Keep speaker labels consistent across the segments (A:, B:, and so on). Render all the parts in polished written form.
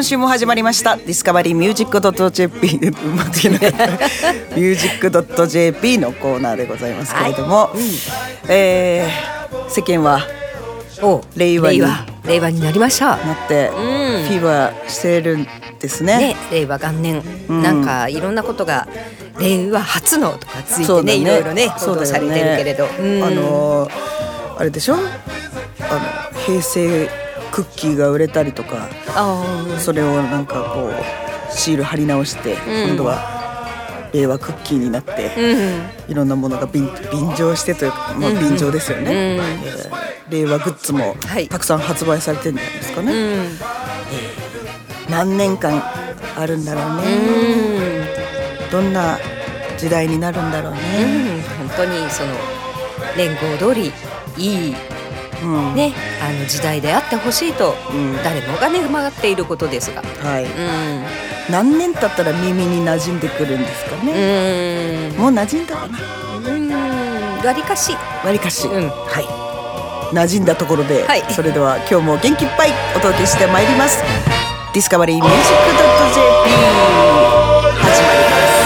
A: 今週も始まりましたディスカバリーミュージック .jp ミュージック .jp のコーナーでございますけれども、世間は令和
B: になりました
A: なって、フィーバーしてるんですね。
B: 令和元年、なんかいろんなことが令和初のとかついてね、いろいろね報道されてるけれど、
A: あれでしょ、平成クッキーが売れたりとか、それをなんかこうシール貼り直して、今度は令和クッキーになって、いろんなものが便乗してというか、便乗ですよね、令和グッズもたくさん発売されてるんじゃないですかね、何年間あるんだろうね、どんな時代になるんだろうね、
B: 本当にその連合通りいいね、時代であってほしいと、誰もが願っていることですが、何年経ったら耳に馴染んでくるんですかね。もう馴染んだかな。わりかし、
A: 馴染んだところで、それでは今日も元気いっぱいお届けしてまいります。ディスカバリーミュージック .jp 始まり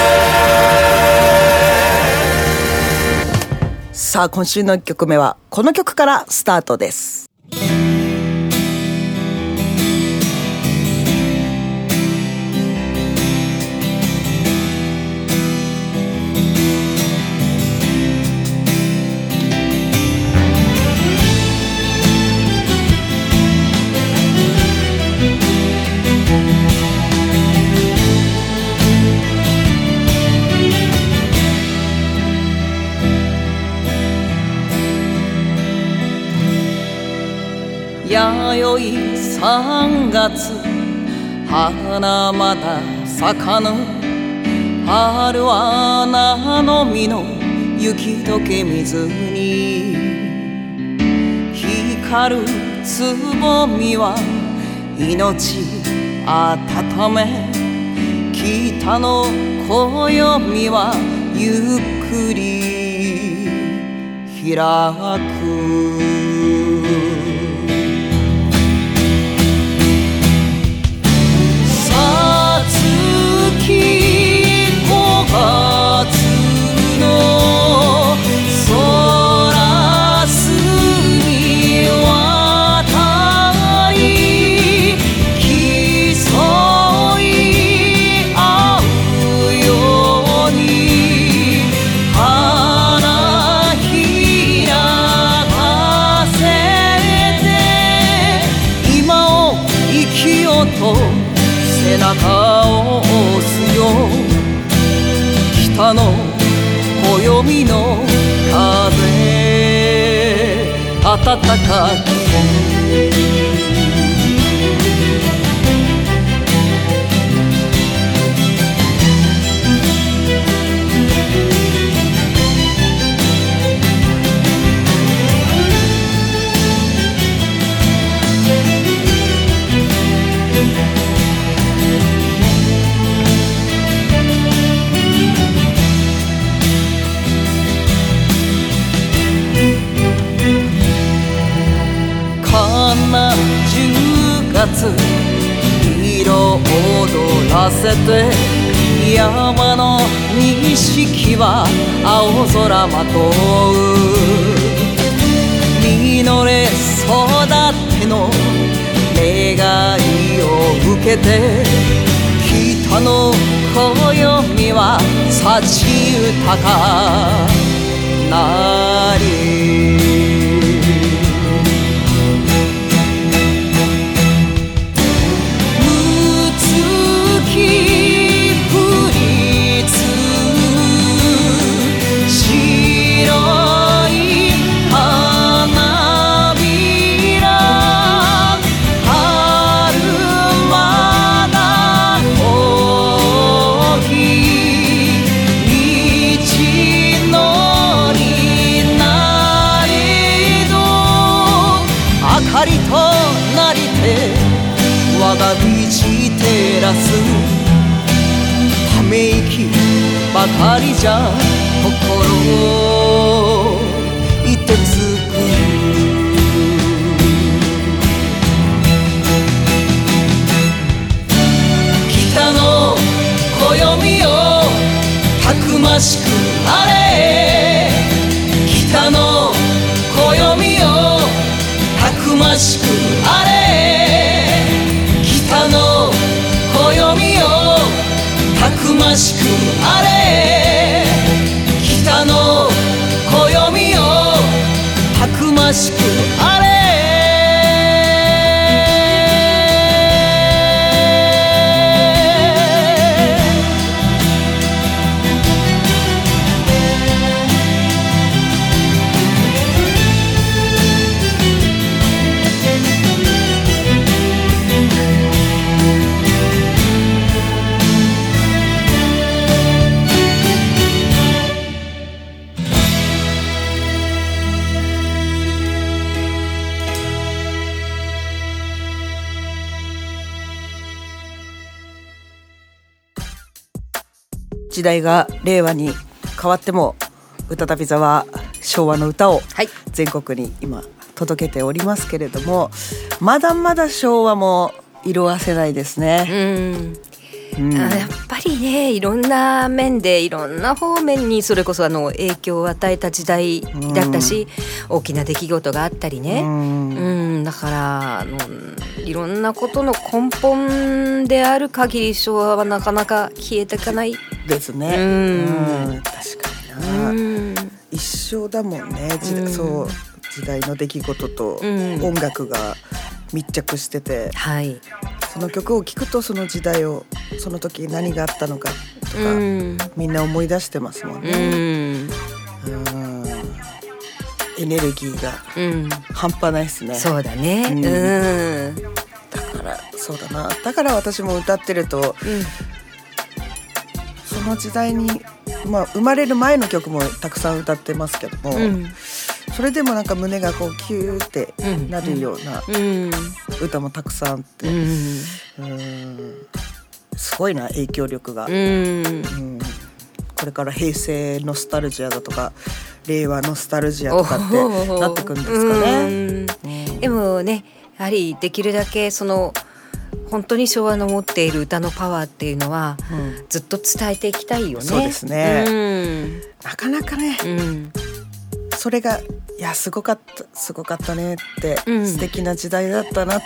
A: ます。さあ、今週の1曲目はこの曲からスタートです。
C: 弥生3月花まだ咲かぬ、春は菜の実の雪解け水に光るつぼみは命温め、北の暦はゆっくり開く。背中を押すよ、北の暦の風暖かく10月色踊らせて、山の錦は青空まとう、実れ育ての願いを受けて、北の暦は幸豊かなり。光となりて我が道照らす、ため息ばかりじゃ心いてつく。 ましくあれ北の暦よたくましくあれ北の暦よたくましくあれ北の暦よたくましくあれ
A: 時代が令和に変わっても歌旅座は昭和の歌を全国に今届けておりますけれども、まだまだ昭和も色あせないですね。
B: やっぱりね、いろんな面でいろんな方面にそれこそ影響を与えた時代だったし、大きな出来事があったりね、だからいろんなことの根本である限り昭和はなかなか消えていかない
A: ですね。確かにな、一緒だもんね。そう時代の出来事と音楽が密着してて、その曲を聴くとその時代をその時何があったのかとか、みんな思い出してますもんね。エネルギーが半端ないですね。
B: そうだね。
A: だからそうだな。だから私も歌ってると、その時代に、生まれる前の曲もたくさん歌ってますけども、それでもなんか胸がこうキューってなるような歌もたくさんあって、すごいな影響力が。これから平成ノスタルジアだとか令和ノスタルジアとかってなってくるんですかね。
B: でもね、やはりできるだけその本当に昭和の持っている歌のパワーっていうのは、ずっと伝えていきたいよね。
A: そうですね。なかなかね、それがすごかったねって、素敵な時代だったなって、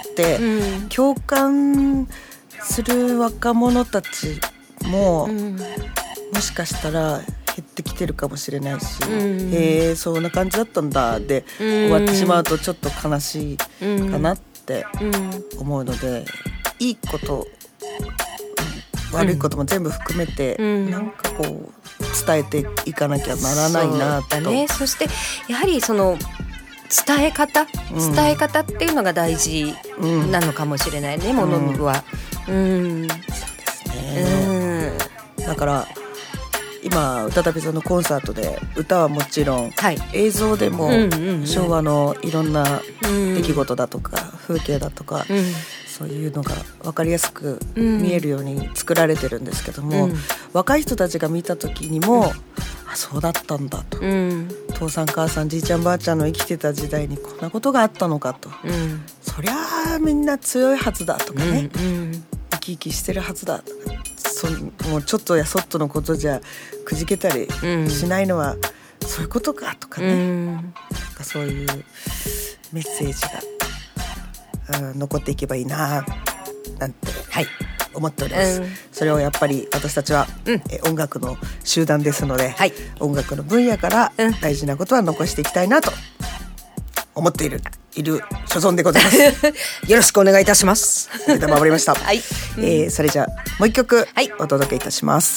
A: 共感する若者たちも、もしかしたら減ってきてるかもしれないし、そんな感じだったんだで終わってしまうとちょっと悲しいかなって思うので、いいこと、悪いことも全部含めて、なんかこう伝えていかなきゃならないなと。
B: そしてやはりその伝え方っていうのが大事なのかもしれないね、ものは。そう
A: ですね。だから今歌旅座のコンサートで歌はもちろん、映像でも昭和のいろんな出来事だとか風景だとか、そういうのが分かりやすく見えるように作られてるんですけども、若い人たちが見た時にも、あ、そうだったんだと、父さん母さんじいちゃんばあちゃんの生きてた時代にこんなことがあったのかと、そりゃあみんな強いはずだとかね、生き生きしてるはずだとか、もうちょっとやそっとのことじゃくじけたりしないのは、そういうことかとかね、なんかそういうメッセージが、残っていけばいいななんて思っております。それをやっぱり私たちは、音楽の集団ですので、音楽の分野から大事なことは残していきたいなと思っている所存でございます。
B: よろしくお願いいたします。
A: 守りました。それじゃあもう一曲お届けいたします。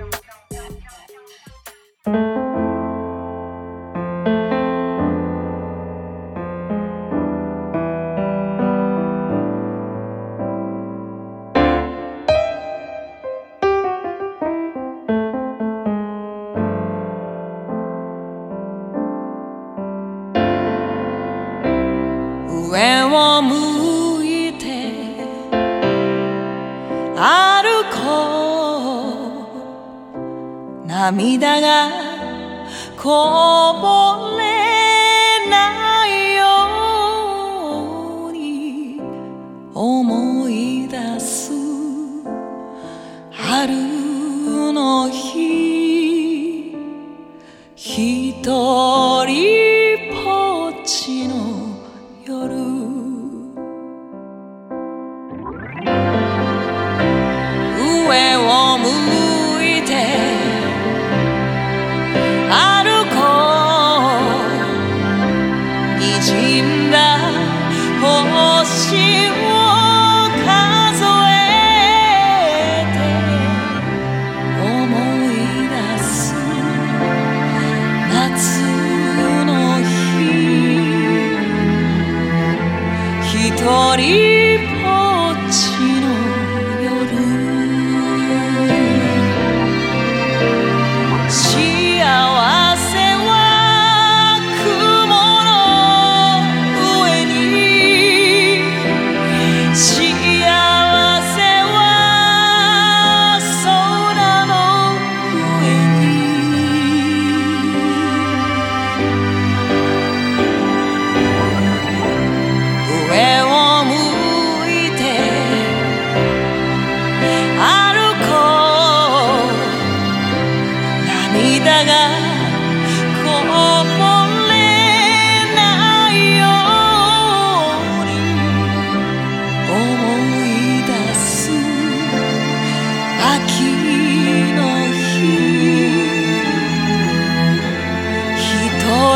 C: 上を向いて歩こう、涙がこぼれないように思い出す春の日、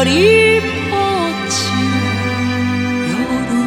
C: りぼっちの夜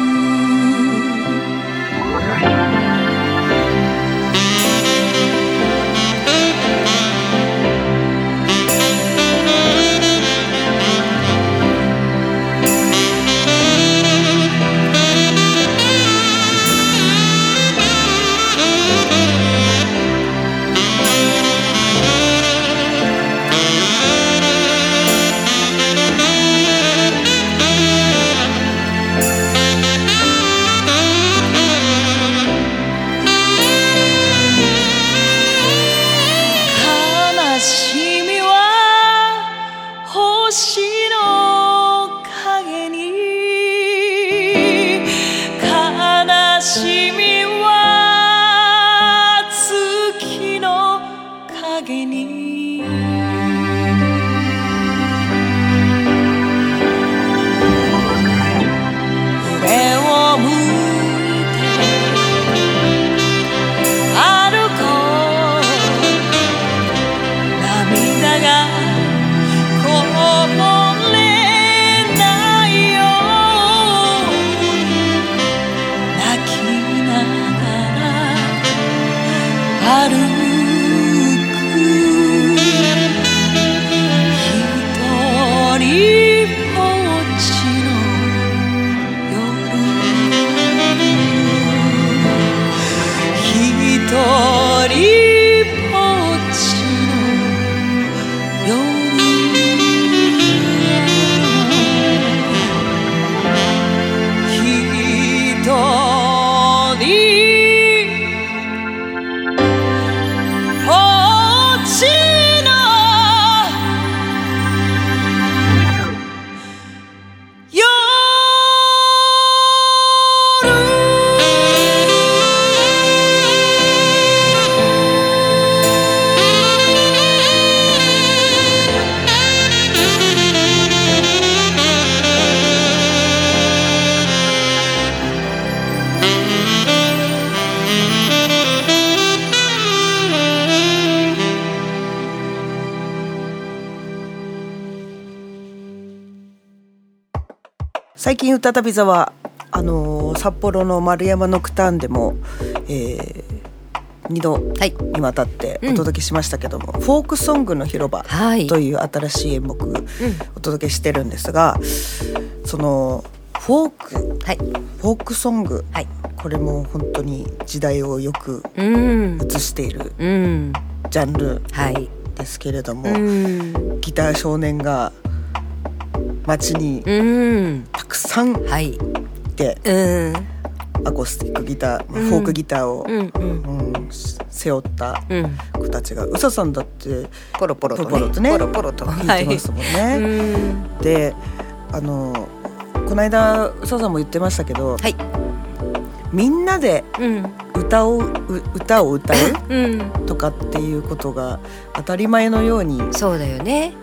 A: 最近歌旅座は札幌の丸山ノクターンでも、2度にわたってお届けしましたけども、フォークソングの広場という新しい演目お届けしてるんですが、そのフォークソング、これも本当に時代をよく映しているジャンルですけれども、ギター少年が街にたくさんいて、アコースティックギター、フォークギターを、背負った子たちが、うささんだって
B: ポロポロと
A: ね弾いてますもんね。でこの間うささんも言ってましたけど、みんなで歌を歌うとかっていうことが当たり前のように、
B: そうだよね。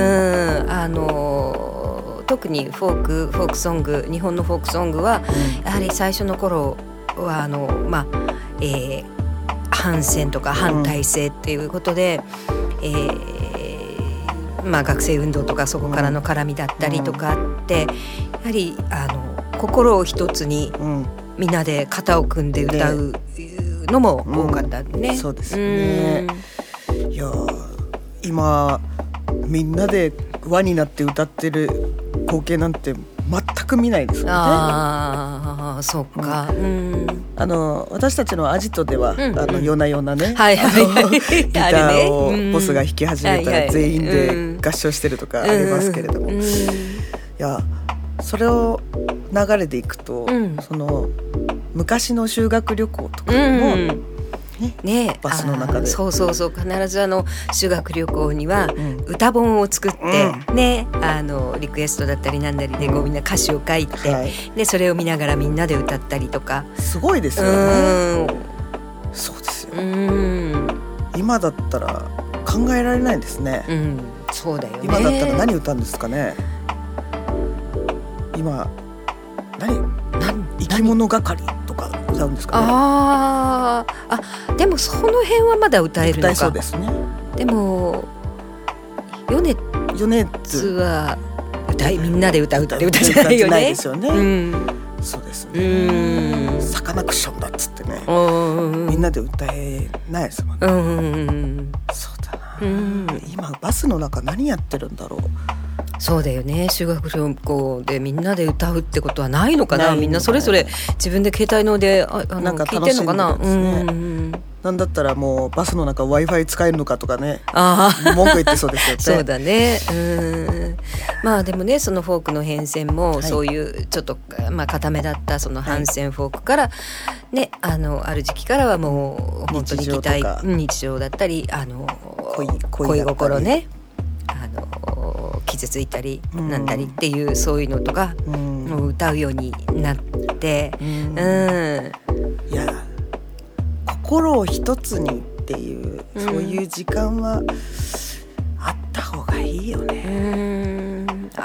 B: 特にフォークソング、日本のフォークソングは、やはり最初の頃は反戦とか反体制っていうことで、学生運動とかそこからの絡みだったりとかって、やはり心を一つにみんなで肩を組んで歌うのも多かったね。
A: そうですね。いや今みんなで輪になって歌ってる光景なんて全く見ないですよね。
B: そうか。
A: 私たちのアジトでは、夜な夜なね、ギターをボスが弾き始めたら全員で合唱してるとかありますけれども、いやそれを流れでいくと、その昔の修学旅行とかもバスの中で、
B: そう必ず修学旅行には歌本を作って、リクエストだったりなんだりでみんな歌詞を書いて、でそれを見ながらみんなで歌ったりとか、
A: すごいですよね。そうですよ。今だったら考えられないですね。
B: そうだよね。
A: 今だったら何歌うんですかね。今生き物係とか歌うんですかね。
B: でもその辺はまだ歌えるのか。
A: 歌えそうですね。
B: でもヨネッツはみんなで歌うって歌じゃないよね。
A: ないですよね、そうですね。サカナクションだっつってね、みんなで歌えないですもんね。そうだな、今バスの中何やってるんだろう。
B: そうだよね。修学旅行でみんなで歌うってことはないのかな。みんなそれぞれ自分で携帯ので
A: なんか
B: 聞いてんのかな。
A: なんだったらもうバスの中 Wi-Fi 使えるのかとかね、文句言ってそうですよね。
B: そうだね。まあでもね、そのフォークの変遷もそういうちょっと固めだったその反戦フォークからね、ある時期からはもう本当に日常だったり恋心ね、傷ついたりなんだりっていうそういうのとかもう歌うようになって、
A: いや心を一つにっていうそういう時間はあった方がいいよね。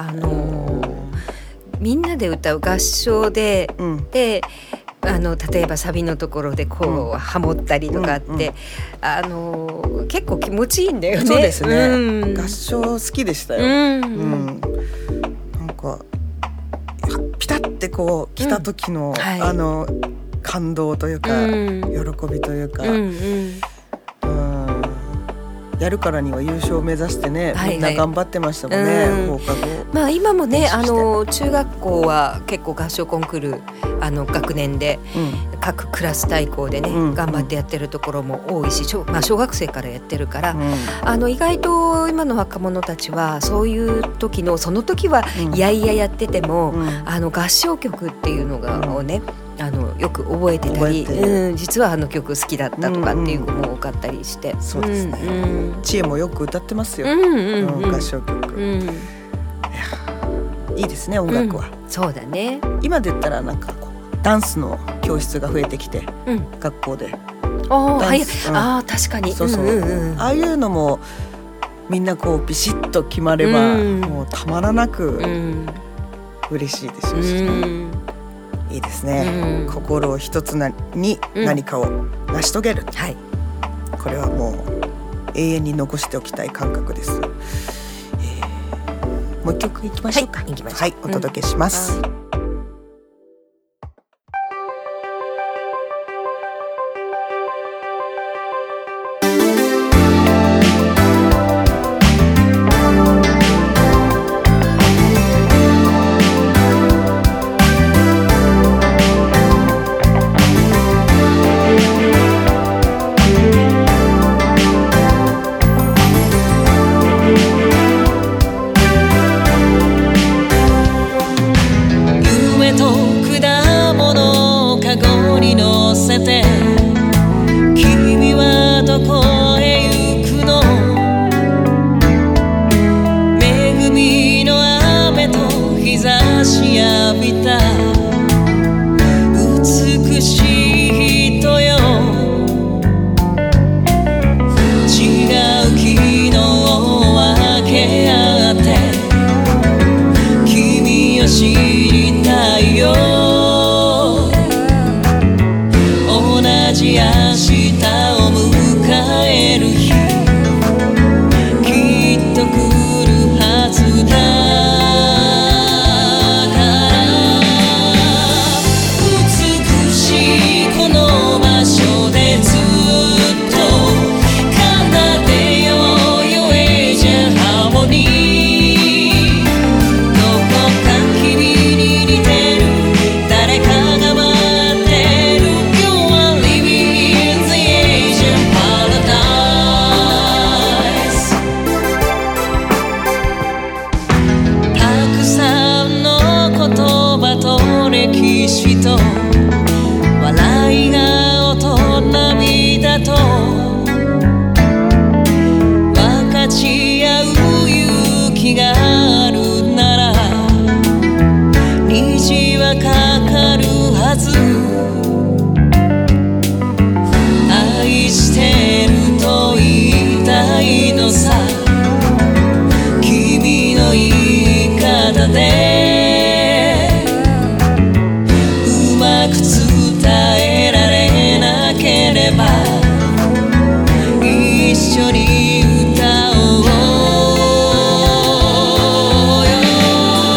B: みんなで歌う合唱で、で例えばサビのところでこうハモったりとかって、結構気持ちいいんだよね。
A: そうですね、合唱好きでしたよ。なんかピタッてこう来た時の、感動というか、喜びというか、やるからには優勝を目指してね、みんな頑張ってましたもんね、放課後。
B: 今もね、中学校は結構合唱コンクール学年で、各クラス対抗でね、頑張ってやってるところも多いし、小学生からやってるから、意外と今の若者たちはそういう時のその時はいやいややってても、合唱曲っていうのをね、よく覚えてたり、実は曲好きだったとかっていう子も多かったりして、
A: そうですね、知恵もよく歌ってますよ、合唱曲。いいですね、音楽は。
B: そうだね。
A: 今で言ったらなんかこうダンスの教室が増えてきて、学校で
B: 確かに
A: ああいうのもみんなこうビシッと決まれば、もうたまらなく嬉しいでしょうしね。いいですね、心を一つに何かを成し遂げる、これはもう永遠に残しておきたい感覚です。もう一曲いきましょうか。はい、お届けします。
C: 君はどこへ行くの。恵みの雨と日差し浴びた美しい人よ。違う昨日を分け合って君を知りたいよ。同じ明日を迎える日きっと来るはずだから美しいこの場所でずっと奏でようよエジャハーモニー。どこか君に似てる誰かが待ってる。歴史と笑い顔と涙と分かち合う勇気があるなら虹はかかるはず。愛してると言いたいのさ君の言い方で伝えられなければ一緒に歌おうよ。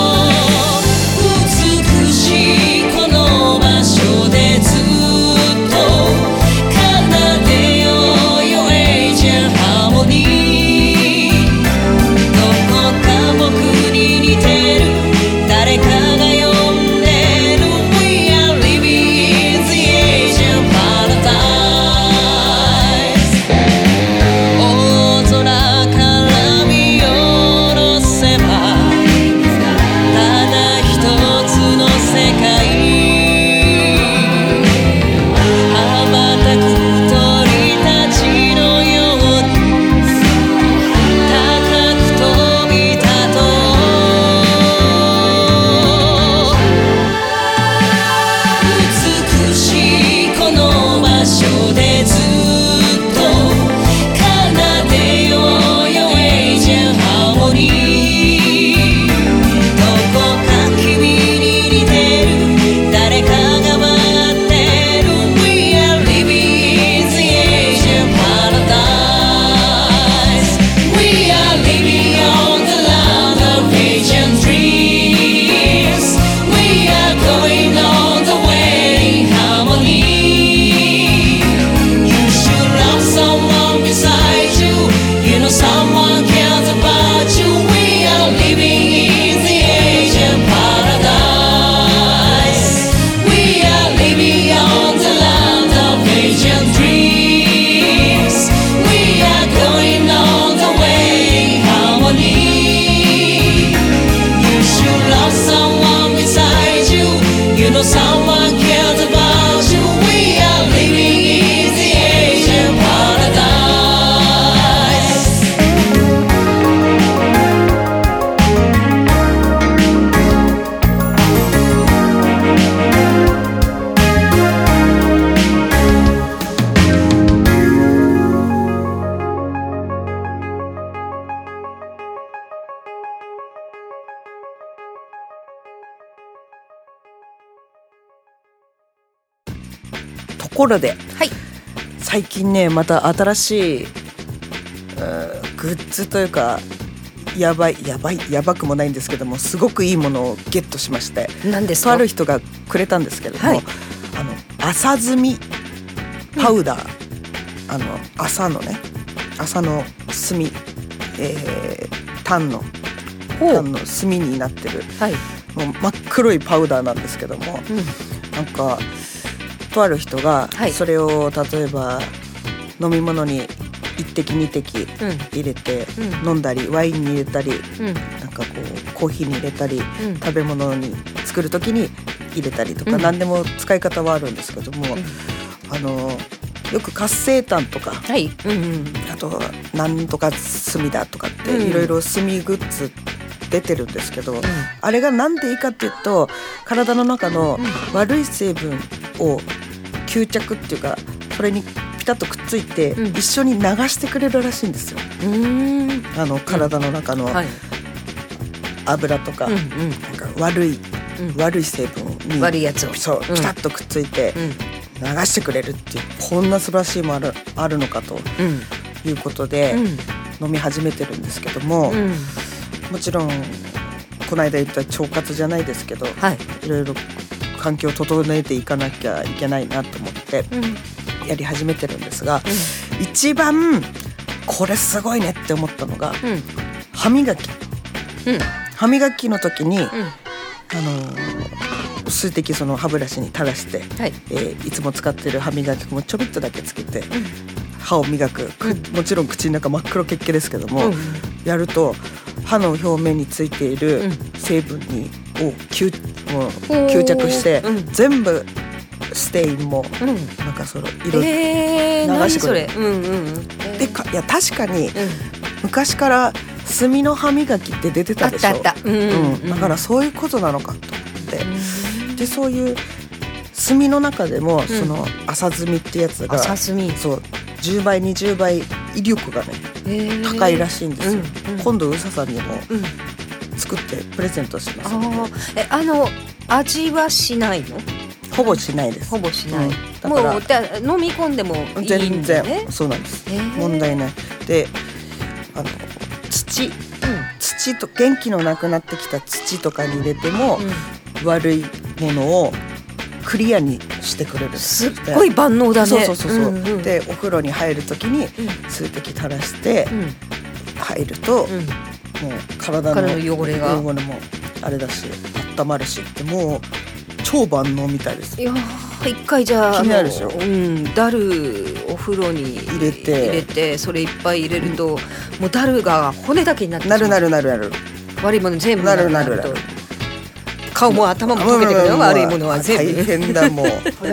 A: ころで、
B: はい、
A: 最近ねまた新しいグッズというかやばくもないんですけども、すごくいいものをゲットしまして。
B: 何ですか？
A: とある人がくれたんですけども、はい、朝摘みパウダー、朝の炭、炭の炭になってる、はい、もう真っ黒いパウダーなんですけども、なんかとある人がそれを例えば飲み物に1滴2滴入れて飲んだり、ワインに入れたり、なんかこうコーヒーに入れたり、食べ物に作る時に入れたりとか、何でも使い方はあるんですけども、よく活性炭とか、はい、あとなんとか炭だとかっていろいろ炭グッズ出てるんですけど、あれがなんでいいかっていうと、体の中の悪い成分を吸着っていうか、それにピタッとくっついて一緒に流してくれるらしいんですよ。体の中の油とか、なんか悪い成分に
B: 悪いやつを
A: そうピタッとくっついて流してくれるっていう、こんな素晴らしいもあるのかということで飲み始めてるんですけども、もちろんこの間言った腸活じゃないですけど、いろいろ環境を整えていかなきゃいけないなと思ってやり始めてるんですが、一番これすごいねって思ったのが、歯磨き、歯磨きの時に、数滴その歯ブラシに垂らして、いつも使ってる歯磨き粉もちょびっとだけつけて、歯を磨く、もちろん口の中真っ黒けっけですけども、やると歯の表面についている成分を吸着して、全部ステインもなんかその色流してくれる。でいや確かに、昔から炭の歯磨きって出てたでしょ。だからそういうことなのかと思って、でそういう炭の中でも、その朝炭ってやつがそう10倍20倍威力がね高いらしいんですよ。今度うささんにも作ってプレゼントしますので。
B: 味はしないの？
A: ほぼしないです。
B: ほぼしない。だからもう飲み込んでもいいんだね。
A: 全然そうなんです。問題ない。で、土と元気のなくなってきた土とかに入れても、悪いものをクリアにしてくれる。
B: すっごい万能だね。
A: そう。でお風呂に入るときに数滴垂らして入ると、もう体の汚れもあれだし温まるしって、もう超万能みたいです。
B: いや一回じゃあ
A: 気になるでしょ。
B: ダルお風呂に入れてそれいっぱい入れると、もうダルが骨だけになってしまう。なる。悪いもの全部なる。顔も頭も溶けてくるよ、悪いものは全部。
A: 大変だもう。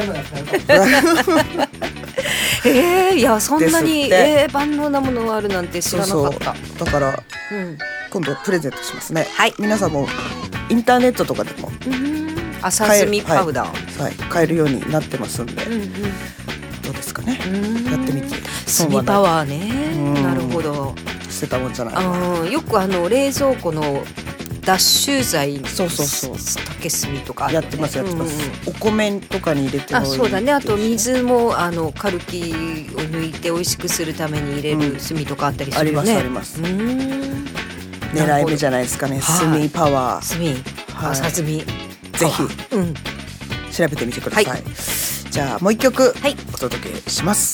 B: いやそんなに万能なものがあるなんて知らなかった。
A: だから、今度プレゼントしますね。皆さんもインターネットとかでも
B: 朝炭パウダー
A: 買えるようになってますんで、どうですかね。やってみて。
B: 炭パワーね。なるほど。
A: 捨てたもんじゃない。
B: よく冷蔵庫の脱臭剤、
A: そう
B: 竹炭とか、
A: やってます。お米とかに入れてもいい。
B: そうだね。あと水もカルキを抜いて美味しくするために入れる炭とかあったりするよね。
A: あります。狙い目じゃないですかね。炭パワー。
B: 朝炭。
A: ぜひ調べてみてください。じゃあもう一曲お届けします。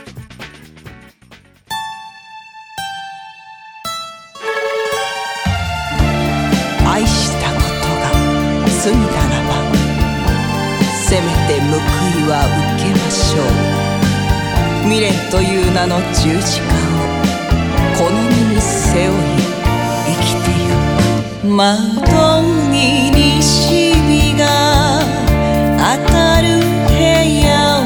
C: 愛したことが済んだらば、せめて報いは受けましょう。未練という名の十字架をこの身に背負い生きてゆく。窓に西日が当たる部屋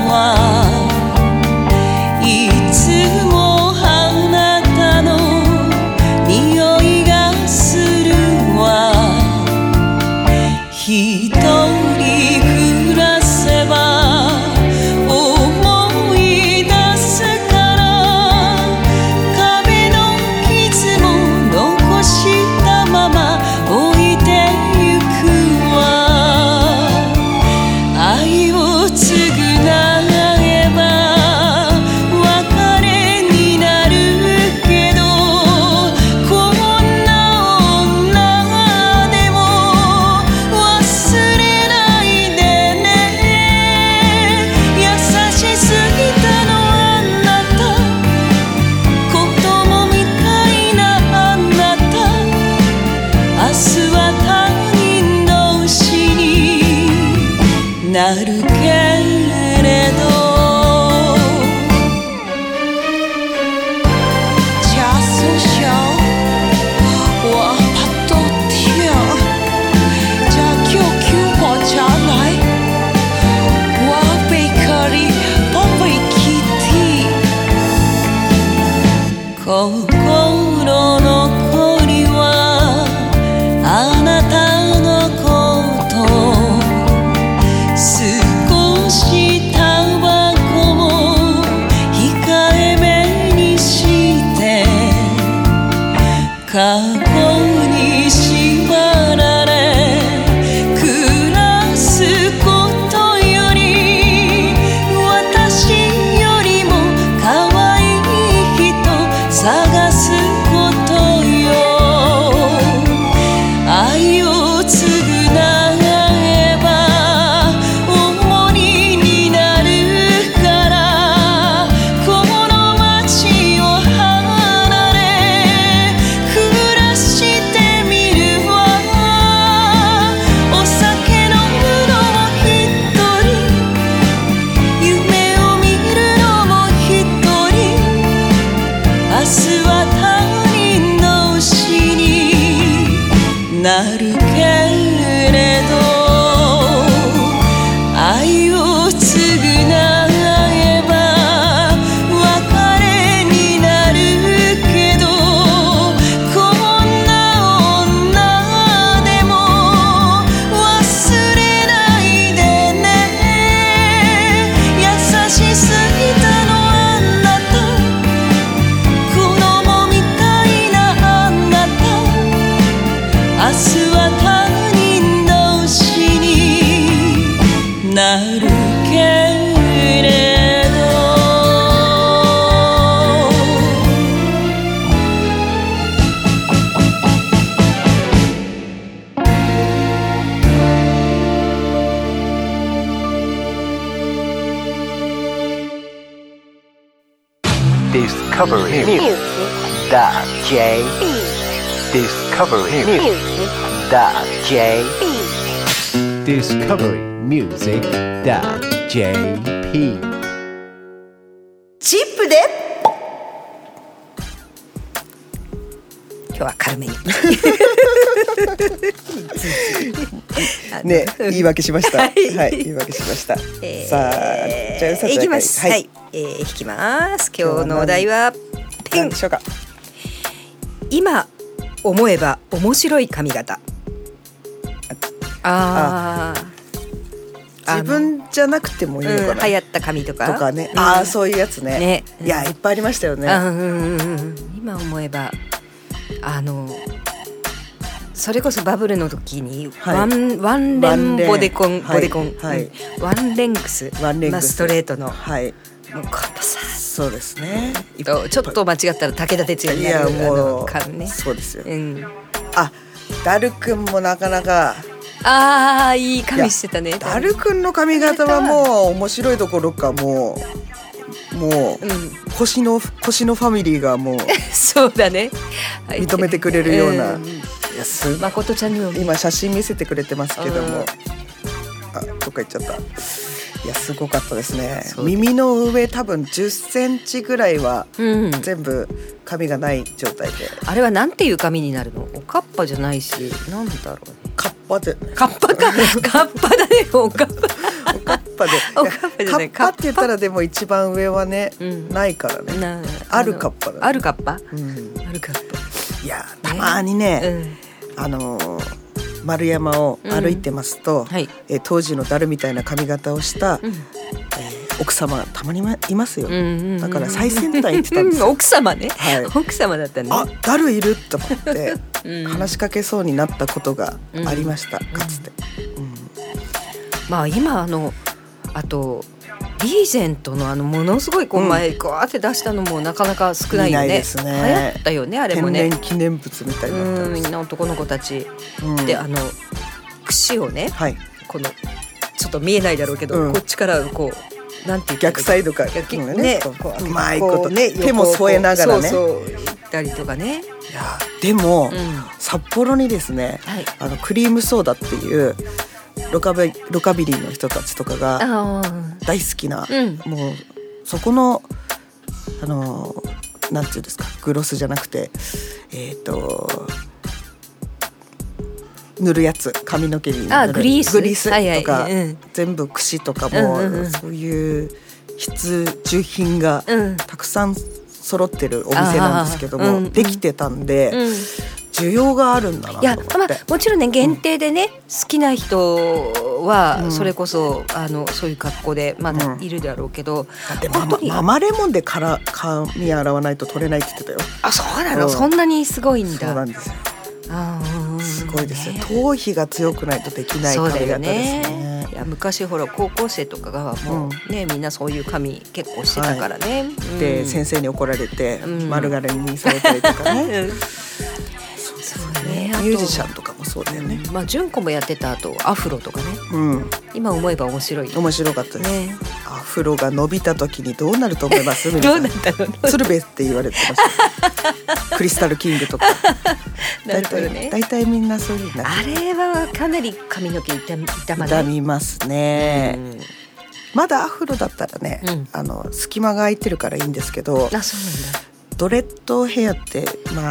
C: はいつもあなたの匂いがするわ。一人暮らせば思い出すから、壁の傷も残したまま置いてゆくわ。 心残りはあなたのこと少しタバコも控えめにして過去に縛られ暮らすことより私よりも可愛い人探すことよ愛を償えば重荷になるからこの街を離れ暮らしてみるわお酒飲むのも一人夢を見るのも一人明日は他人の死になるけれど愛を償えば別れになるけどこんな女でも忘れないでね優しすぎたのあなた子供みたいなあなた明日は他人の死になるけれど
D: Discovery Music.jp Discovery Music.jp Discovery Music.jp
A: チップで
B: 今日は軽めに
A: ね、言い訳しました。
B: は
A: はいい、言い訳しました。さあ、じゃあ、
B: いきます。はい、引きます。今日のお題はペン
A: 何でしょうか。
B: 今思えば面白い髪型。
A: 自分じゃなくてもいいのかな。
B: 流行った髪とか
A: ね。そういうやつね。いや、いっぱいありましたよね。
B: 今思えばそれこそバブルの時にワンレンボデコン、ワンレングス、ストレートの、もう今度さ、
A: そうですね。
B: ちょっと間違ったら武田鉄矢になる感ね。
A: そうですよ。ダルくんもなかなか
B: いい髪してたね。
A: ダルくんの髪型はもう面白いどころかもう星のファミリーがもう
B: そうだね
A: 認めてくれるような。
B: 誠ちゃんにも
A: 今写真見せてくれてますけども、どっか行っちゃった。いやすごかったですね。耳の上多分10センチぐらいは全部髪がない状態で、
B: あれはなんていう髪になるの？おかっぱじゃないし、なんだろうね。
A: カッパで
B: カッパかカッパだね。おかっぱ
A: おかっぱでカッパって言ったらでも一番上はね、ないからね。あるカッパだね。
B: あるカッパ、あるカッパ。
A: いやたまにね、丸山を歩いてますと、当時のダルみたいな髪型をした、奥様がたまにいますよ。だから最先端行ってたんですよ。
B: 奥様ね、奥様だったね。
A: ダルいると思って話しかけそうになったことがありました、かつて。
B: 今あとリーゼントのものすごい前ガーって出したのもなかなか少ないよね。流行ったよね、あれもね。
A: 天然記念物みたいになってます。
B: みんな男の子たちで櫛をね、このちょっと見えないだろうけど、こっちからこうなんていう
A: 逆サイドからね、うまいこと
B: ね、
A: 手も添えながらね、
B: 行ったりとかね。
A: いやでも札幌にですね、クリームソーダっていうロカビリーの人たちとかが大好きな、もうそこのなんていうんですか、グロスじゃなくて塗るやつ、髪の毛に塗る
B: グリース
A: とか、全部櫛とかも、そういう必需品がたくさん揃ってるお店なんですけども、できてたんで、需要があるんだなと思って。
B: いや、もちろんね限定でね、好きな人はそれこそ、そういう格好でまだいるだろうけど、
A: でママレモンで髪洗わないと取れないって言ってたよ。
B: あ、そうなの、そんなにすごいんだ。
A: そうなんですよ。すごいですよ、頭皮が強くないとできない髪型ですね。
B: いや、昔ほら高校生とかがもうね、みんなそういう髪結構してたからね、
A: で先生に怒られて丸刈りにされたりとかね。ミュージシャンとかもそうだよね。
B: 純子もやってた。あとアフロとかね、今思えば面白い。
A: 面白かったですね。アフロが伸びた時にどうなると思います？どうなったの？鶴瓶って言われてました。クリスタルキングとか。
B: なるほどね。
A: だいたいみんなそういうの。
B: あれはかなり髪の毛痛
A: みますね。まだアフロだったらね、隙間が空いてるからいいんですけど。
B: あ、そうなんだ。
A: ドレッドヘアって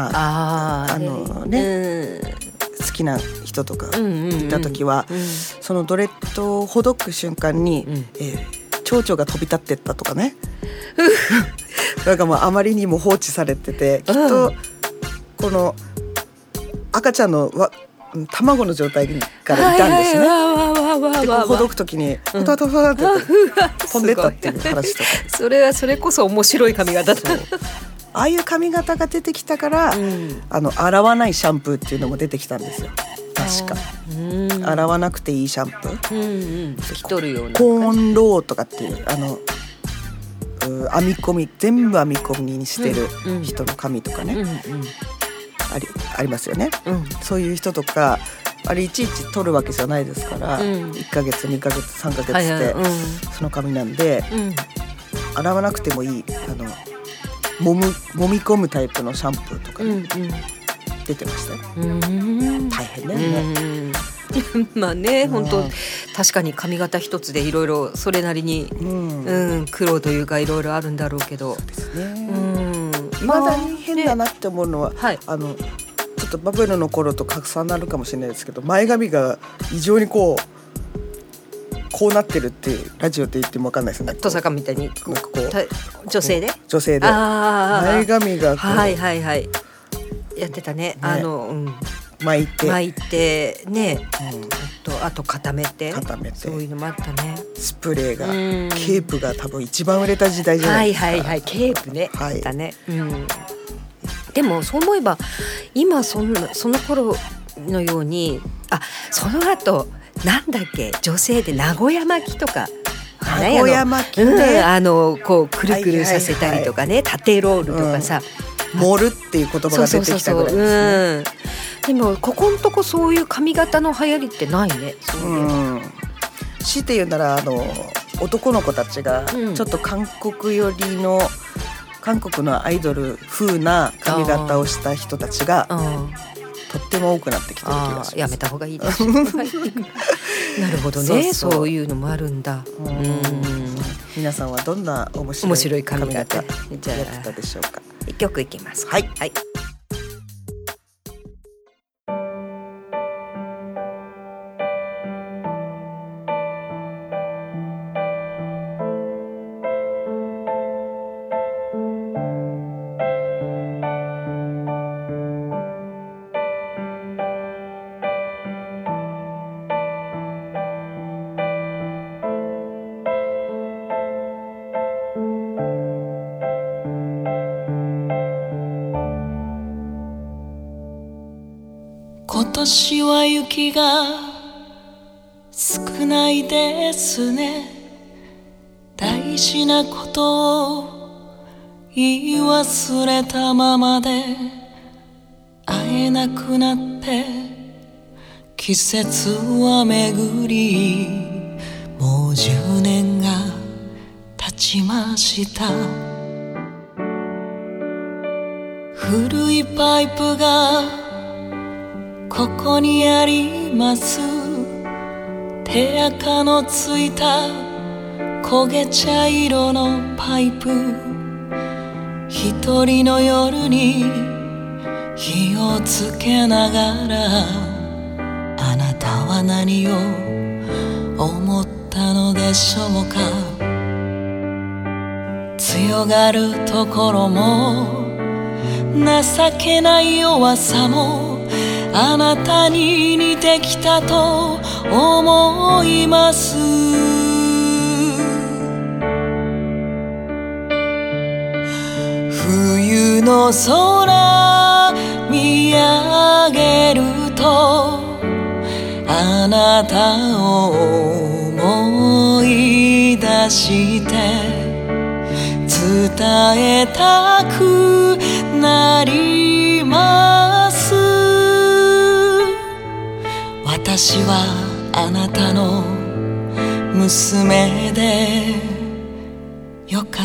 A: 好きな人とかいた時は、そのドレッドをほどく瞬間に、蝶々が飛び立ってったとかね。なんかもうあまりにも放置されてて、きっとこの赤ちゃんの卵の状態からいたんですね。でほどく時にふわふわって飛んでったっていう話とか。
B: それこそ面白い髪型だ。
A: ああいう髪型が出てきたから、洗わないシャンプーっていうのも出てきたんですよ。確か洗わなくていいシャンプー、
B: 拭き取るような
A: コーンローとかっていう編み込み、全部編み込みにしてる人の髪とかね、ありますよね、そういう人とか、あれいちいち取るわけじゃないですから、1ヶ月2ヶ月3ヶ月ってその髪なんで、洗わなくてもいい揉み込むタイプのシャンプーとか、出てましたよ。大変だよね。
B: まあね、本当確かに髪型一つでいろいろそれなりに、苦労というかいろいろあるんだろうけど。
A: 未だに変だなって思うのは、ちょっとバブルの頃と重なるかもしれないですけど、前髪が異常にこうなってるっていうラジオって言っても分かんないですね。
B: 登坂みたいに女性で
A: 前髪が
B: やってたね。
A: 巻いて
B: ね、あと固めてそういうのもあったね。
A: スプレーがケープが多分一番売れた時代じゃないですか。
B: ケープね、だね。でもそう思えば今その頃のように、その後なんだっけ、女性で名古屋巻きとか、
A: 名古屋巻きね、
B: こうくるくるさせたりとかね、縦ロールとかさ、
A: 盛るっていう言葉が出てきたぐらいですね。
B: でもここんとこそういう髪型の流行りってないね。
A: 強いて言うなら男の子たちがちょっと韓国寄りの、韓国のアイドル風な髪型をした人たちがとっても多くなってきてる気がします。
B: やめた方がいいですなるほどね。そういうのもあるんだ。
A: 皆さんはどんな面白い髪型やってたでしょうか。
B: 一曲いきます。
A: はい。
C: 今年は雪が少ないですね。大事なことを言い忘れたままで会えなくなって、季節は巡りもう10年が経ちました。古いパイプがここにあります。手垢のついた焦げ茶色のパイプ。一人の夜に火をつけながら、あなたは何を思ったのでしょうか。 強がるところも情けない弱さもあなたに似てきたと思います。冬の空見上げるとあなたを思い出して伝えたくなります。私はあなたの娘でよかった。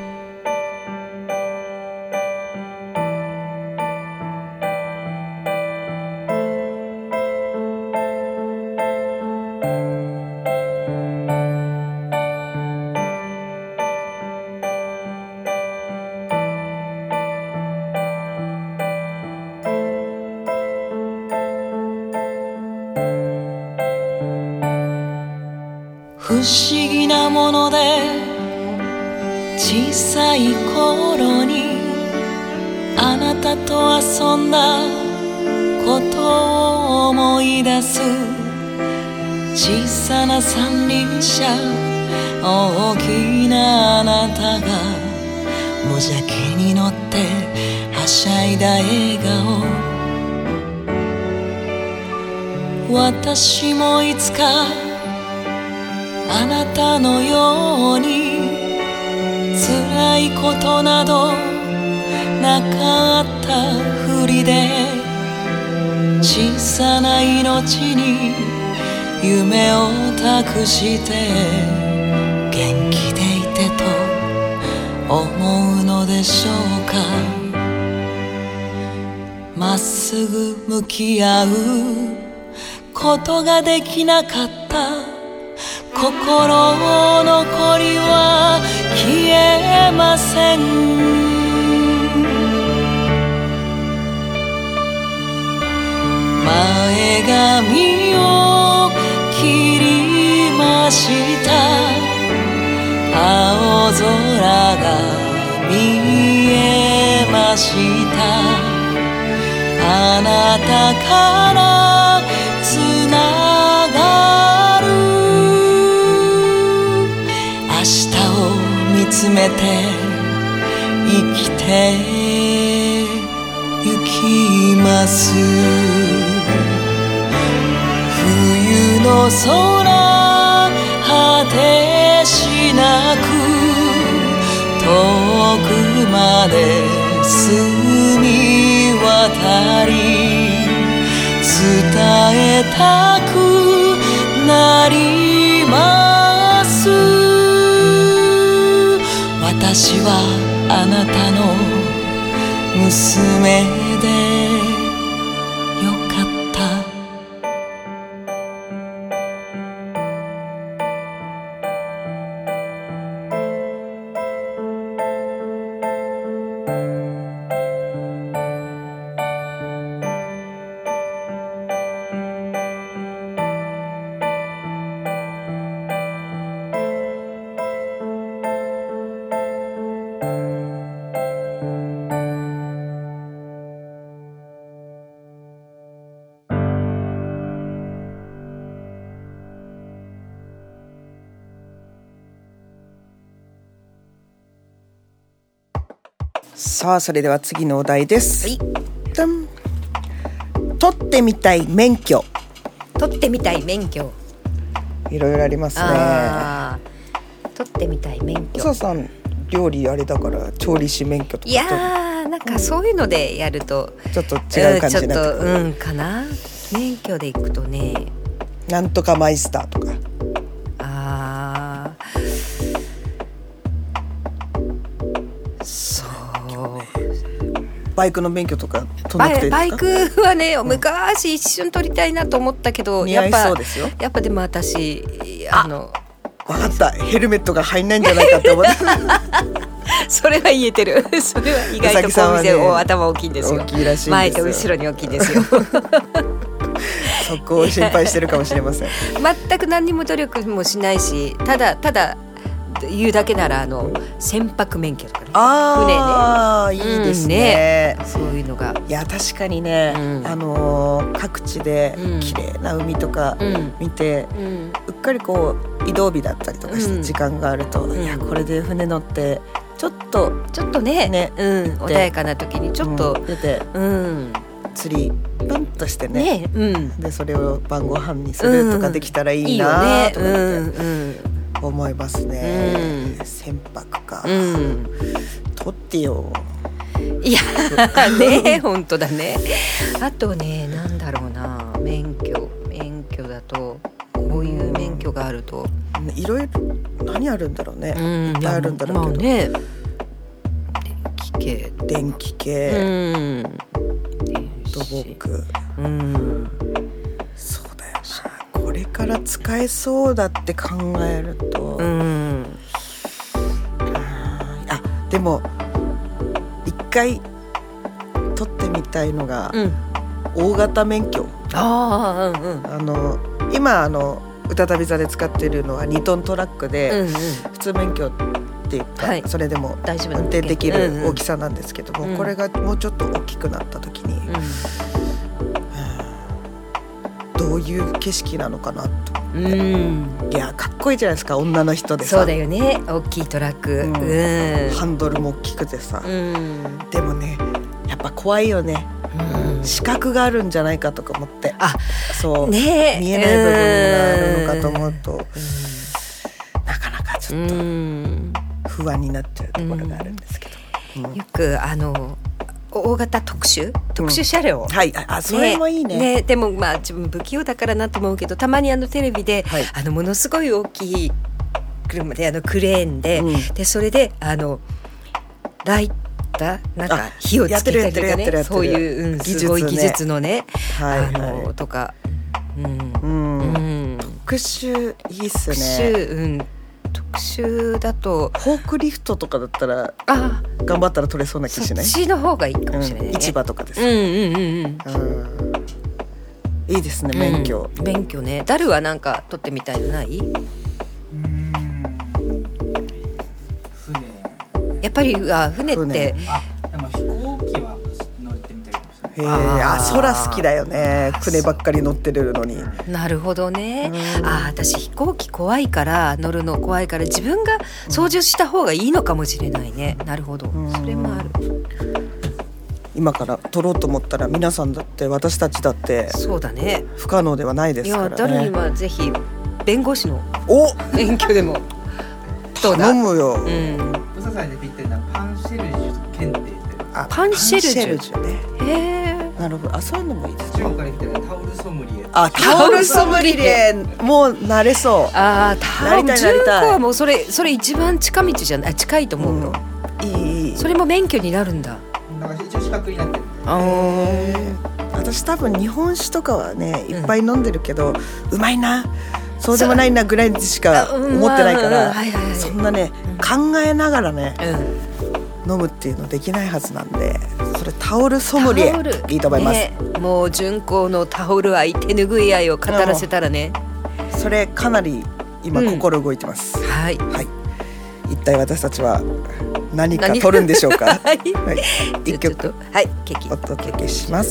C: 不思議なもので小さい頃にあなたと遊んだことを思い出す。小さな三輪車大きなあなたが無邪気に乗ってはしゃいだ笑顔。私もいつかあなたのように辛いことなどなかったふりで小さな命に夢を託して元気でいてと思うのでしょうか。まっすぐ向き合うことができなかった心残りは消えません。前髪を切りました。青空が見えました。あなたからつながる明日を見つめて生きてゆきます。冬の空果てしなく遠くまで澄み渡り伝えたくなります。私はあなたの娘でよかった。
A: さあそれでは次のお題です、
B: はい、
A: 取ってみたい免許。
B: 取ってみたい免許
A: いろいろありますね。
B: 取ってみたい免許。
A: うささん料理あれだから調理師免許とか。
B: いやーなんかそういうのでやると
A: ちょっと違う感じになってくる、
B: ちょっとかな。免許でいくとね
A: なんとかマイスターとか。バイクの免許とか取んなくていいですか？
B: バイクはね昔一瞬取りたいなと思ったけど、
A: 似合いそうですよ。
B: やっぱでも私
A: 分かった、ヘルメットが入んないんじゃないかって思って
B: それは言えてる。それは意外とこう見て頭大きいんですよ。
A: 大きいらしいんですよ。
B: 前と後ろに大きいんですよ
A: そこを心配してるかもしれません。
B: 全く何にも努力もしないし、ただいうだけなら船舶免許とかね、
A: 船ね、いいですね、
B: そういうのが。
A: いや確かにね、各地で綺麗な海とか見て、うっかりこう移動日だったりとかして時間があると、いやこれで船乗ってちょっと
B: ね、穏やかな時にちょっと
A: 出て、釣りプンとしてね、でそれを晩ご飯にするとかできたらいいなとかって思いますね。船舶か、取ってよ。
B: いやね本当だね。あとね、なんだろうな、免許だとこういう免許があると
A: いろいろ何あるんだろうね、いっぱいあるんだろうけど、
B: ね、
A: 電気系、土木、そうだよな、これから使えそうだって考えると、でも一回取ってみたいのが、大型免許。今うたたび座で使ってるのは2トントラックで、普通免許っていうか、それでも運転できる大きさなんですけども、これがもうちょっと大きくなった時に、どういう景色なのかなと。いやかっこいいじゃないですか、女の人でさ。
B: そうだよね、大きいトラック、
A: ハンドルも大きくてさ、でもねやっぱ怖いよね、死角があるんじゃないかとか思って、そうね、見えない部分があるのかと思うと、なかなかちょっと不安になっちゃうところがあるんですけど、
B: よく大型特殊車両、
A: それもいいね。
B: でも自分不器用だからなと思うけど、たまにテレビで、ものすごい大きい車でクレーンで、でそれでライターなんか火をつけたりとかね、そういう、すごい技術のね、とか、
A: 特殊いいっすね。
B: 特殊だと
A: フォークリフトとかだったら頑張ったら取れそうな気しない？
B: そっちの方がいいかもしれないね。
A: 市場とかです。いいですね、免許
B: ね。ダルはなんか取ってみたいのない？やっぱり船って、
E: でも飛行機は乗ってみたいかもしれない。
A: 空好きだよね、船ばっかり乗ってるのに。
B: なるほどね。私飛行機怖いから、乗るの怖いから自分が操縦した方がいいのかもしれないね。なるほど、それもある。
A: 今から取ろうと思ったら皆さんだって私たちだって
B: そうだね、
A: 不可能ではないですからね。
B: 誰にはぜひ弁護士の免許でも
A: どうだ頼むよ。
E: おささんにぴったりなパンシェルジュ検定。
B: パンシェルジュ
A: ね。なるほど。そういうのもいいですね。
E: 中国から来たらタオルソムリエ。
A: タオルソムリエもう慣れそう。
B: なりたい。中国はもうそれ一番近道じゃない、近いと思うよ。いい。それも免許になるんだ。
E: なんか一応資格になってる。
A: 私多分日本酒とかはねいっぱい飲んでるけど、うまいなそうでもないなぐらいでしか思ってないから、そんなね考えながらね、飲むっていうのできないはずなんで、それタオルソムリエいいと思います、
B: もう純子のタオル愛、手ぬぐい愛を語らせたらね、
A: それかなり今心動いてます、一体私たちは何か取るんでしょうか。一曲お届けします。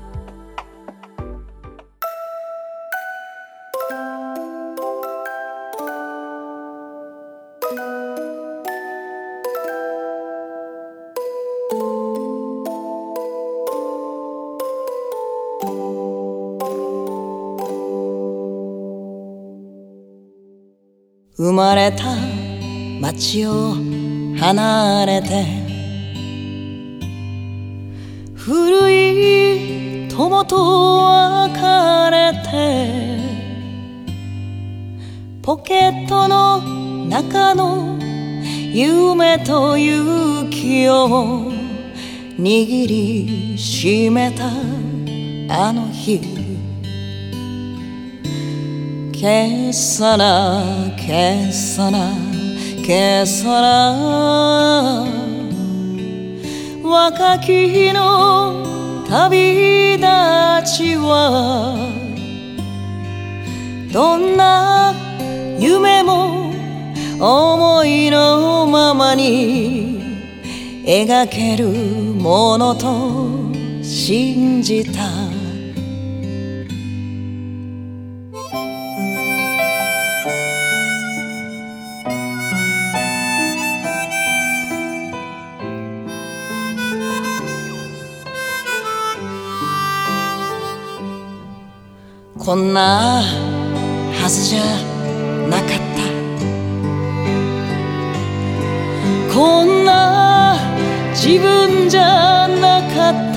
C: 生まれた町を離れて、古い友と別れて、ポケットの中の夢と勇気を握りしめたあの日、消さな消さな消さな、若きの旅立ちはどんな夢も思いのままに描けるものと信じた。こんなはずじゃなかった、こんな自分じゃなかった、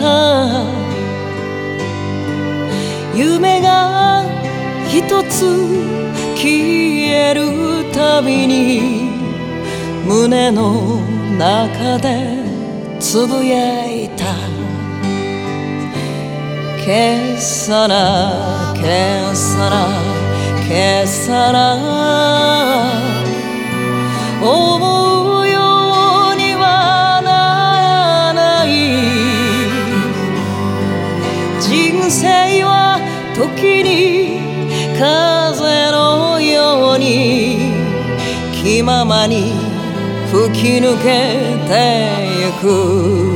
C: 夢が一つ消えるたびに胸の中でつぶやいた。消さな消さな消さな、思うようにはならない。人生は時に風のように気ままに吹き抜けてゆく。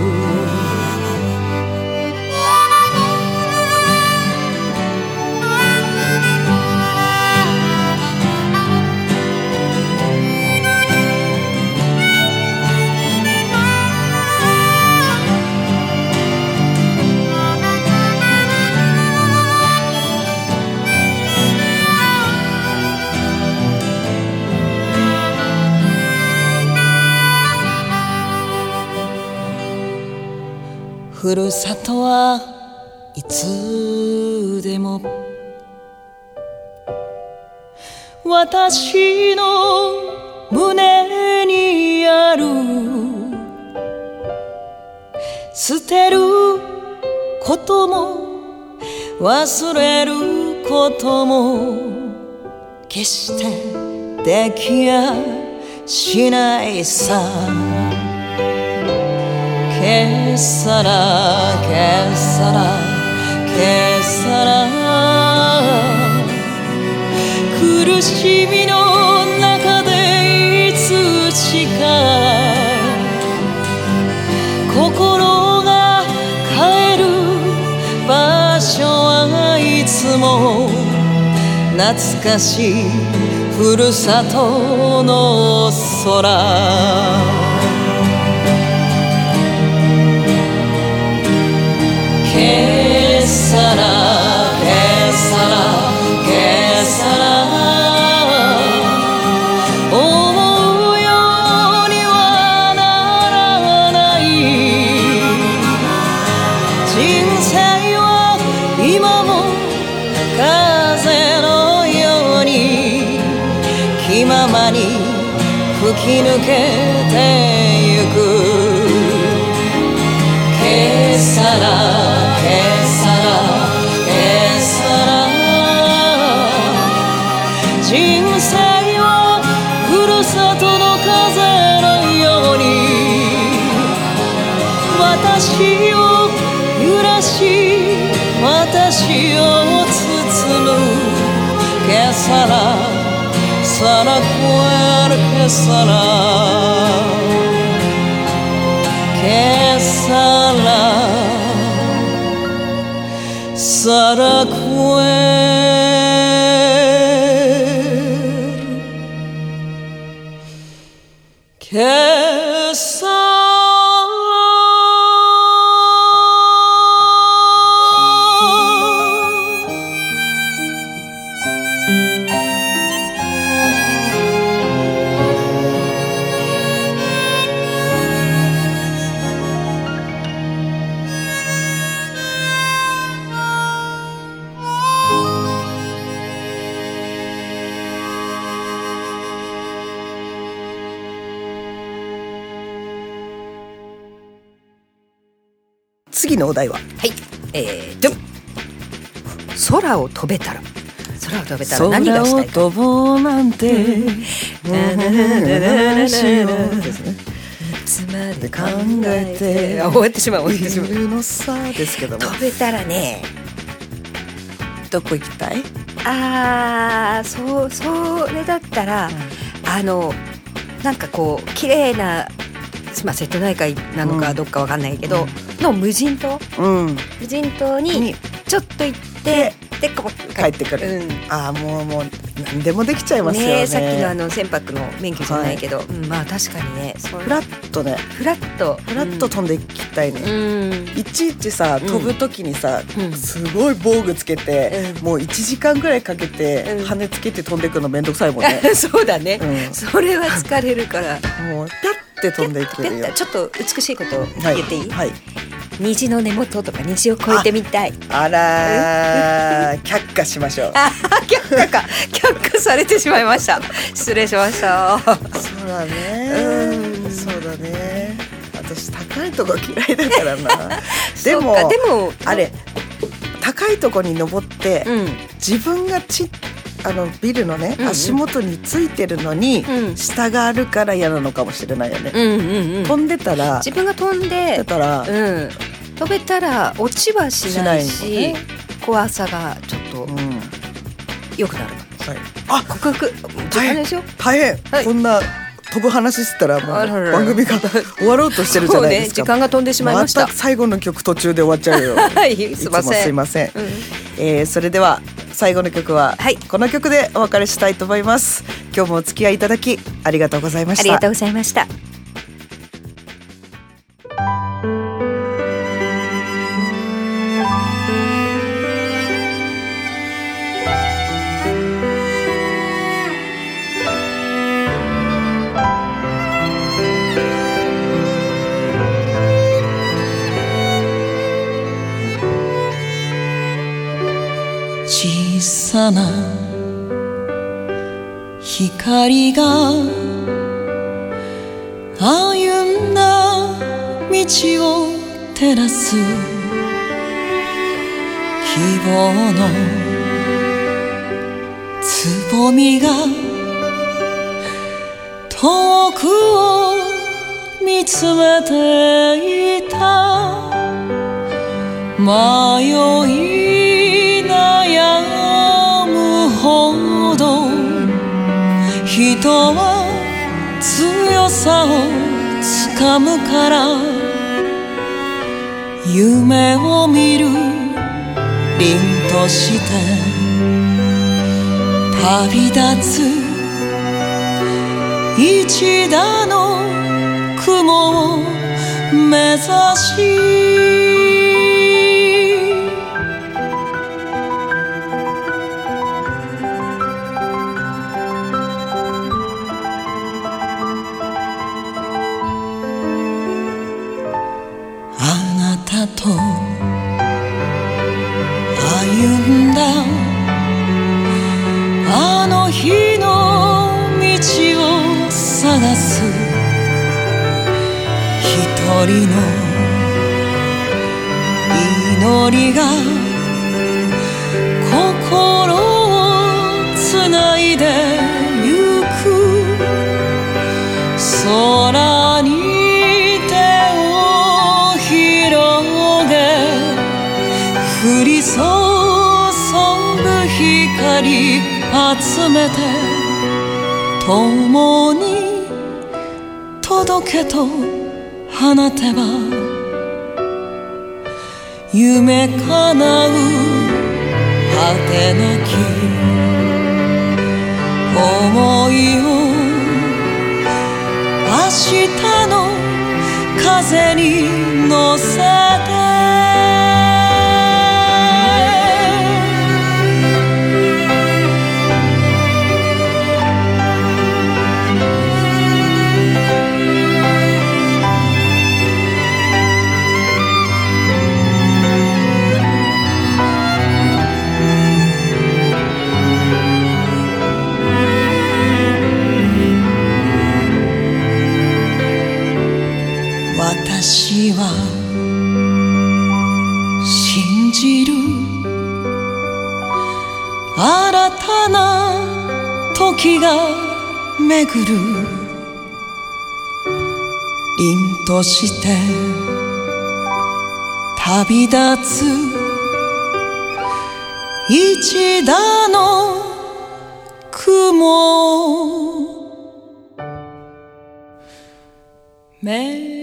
C: ふるさとはいつでも私の胸にある。捨てることも忘れることも決してできやしないさ。消さな消さな消さな、苦しみの中でいつしか心が帰る場所はいつも懐かしいふるさとの空。消さな消さな消さな、思うようにはならない。人生は今も風のように気ままに吹き抜けてゆく。消さな人生はふるさとの風のように私を揺らし私を包む。Que será será cual que será que será será cual que será.
A: 次のお題は、
B: はい、空を飛べたら何がしたいか。
C: 空を飛ぼうなんて
B: つまで
A: 考えて
B: 終わってしまう
A: のさですけども、
B: 飛べたらね、
A: どこ行きたい？
B: それだったら、 なんかこう綺麗な、瀬戸内海なのかどっかわかんないけど、の無人島、無人島にちょっと行ってで
A: 帰ってくる、もう何でもできちゃいますよね。
B: さっきの船舶の免許じゃないけど、まあ確かにね、
A: フラッと飛んでいきたいね。いちいちさ飛ぶ時にさ、すごい防具つけて、もう1時間ぐらいかけて羽つけて飛んでいくのめんどくさいもんね。
B: そうだね、それは疲れるから
A: もうピャッて飛んでいくよ。
B: ちょっと美しいこと言っていい？虹の根元とか虹を越えてみたい。
A: あら却下しましょう。
B: 却下されてしまいました。失礼しました。
A: そうだね、そうだね。私高いとこ嫌いだからな。でもあれ高いとこに登って、自分がビルのね、足元についてるのに、下があるから嫌なのかもしれないよね。飛んでたら、
B: 自分が飛んでたら、飛べたら落ちはしないし、怖さがちょっと良くなる。
A: 克服大変、こんな飛ぶ話してたらもう番組が終わろうとしてるじゃないですか。
B: 時間が飛んでしまいました。
A: また最後の曲途中で終わっちゃうよ。すいません。それでは最後の曲はこの曲でお別れしたいと思います。今日もお付き合いいただきありがとうございました。
B: ありがとうございました。
C: 小さな光が歩んだ道を照らす、希望のつぼみが遠くを見つめていた。迷い悩むほど人は強さをつかむから、夢を見る凛として旅立つ一打の雲を目指し、と歩んだあの日の道を探す、一人の祈りが心をつないでゆく。空に降り注ぐ光集めて、共に届けと放てば、夢叶う果てなき想いを明日の風に乗せて、私は信じる、新たな時が巡る。凛として旅立つ一打の雲。 目